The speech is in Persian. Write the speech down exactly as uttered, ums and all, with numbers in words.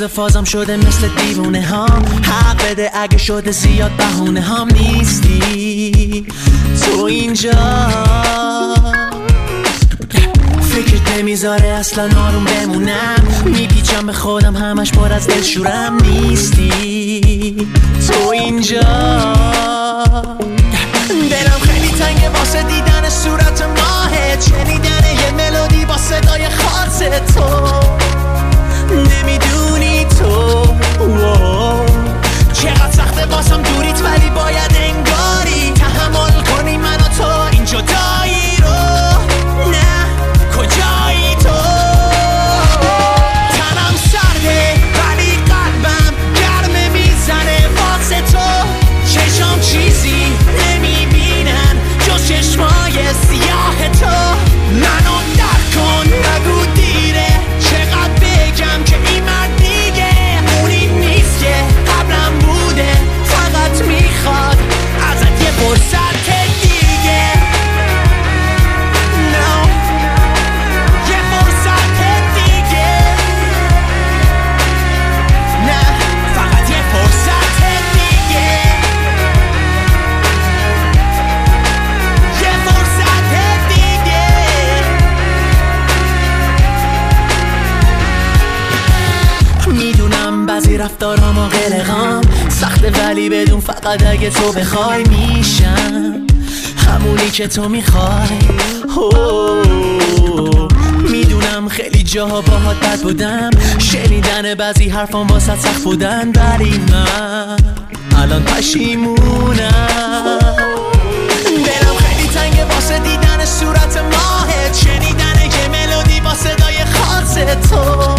تازه فازم شده مثل دیوونه هم. حق بده اگه شده زیاد بهونه هم نیستی تو اینجا. فکرت نمیذاره اصلا آروم بمونم، میپیچم به خودم همش پر از دلشورم نیستی تو اینجا. دلم خیلی تنگه واسه دیدن صورت ماهت، شنیدن یه ملودی با صدای خاص تو. نمیدونی تو چقدر سخته واسم دوریت، ولی باید انگاری تحمل کنی من و تو این جدایی رو. نه کجایی تو؟ تنم سرده ولی قلبم گرمه میزنه واسه تو. چشم چیزی نمیبینن جز چشمای سیاه تو. منو درک کن نگو دیره، چقدر بگم که این مرد دیگه اونی نیست که قبلم بوده، فقط میخواد ازت یه فرصت دیگه. no. یه فرصت دیگه، نه فقط یه فرصت دیگه، یه فرصت دیگه. میدونم بعضی رفتارام و قلقام سخته، ولی بدون فقط اگه تو بخوای میشم همونی که تو میخوای. میدونم خیلی جاها باهات بد بودم، شنیدن بعضی حرفام واسه سخت بودن، ولی من الان پشیمونم. دلم خیلی تنگه واسه دیدن صورت ماهت، شنیدن یه ملودی با صدای خاص تو.